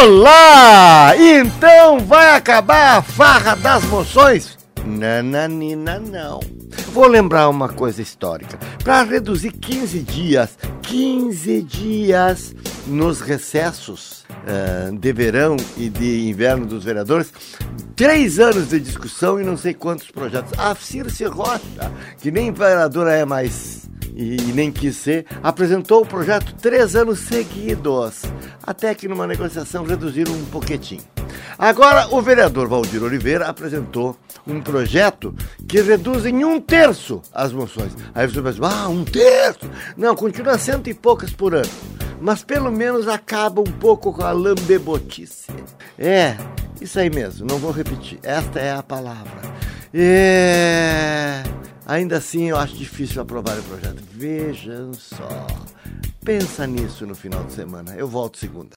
Olá! Então vai acabar a farra das moções? Nananina não. Vou lembrar uma coisa histórica. Para reduzir 15 dias nos recessos de verão e de inverno dos vereadores, 3 anos de discussão e não sei quantos projetos. A Circe Rocha, que nem vereadora é mais e nem quis ser, apresentou o projeto 3 anos seguidos, até que numa negociação reduziram um pouquinho. Agora o vereador Valdir Oliveira apresentou um projeto que reduz em 1/3 as moções. Aí você pensa, 1/3? Não, continua 100 e poucas por ano, mas pelo menos acaba um pouco com a lambebotice. Isso aí mesmo, não vou repetir, esta é a palavra. Ainda assim eu acho difícil aprovar o projeto. Vejam só, pensa nisso no final de semana, eu volto segunda.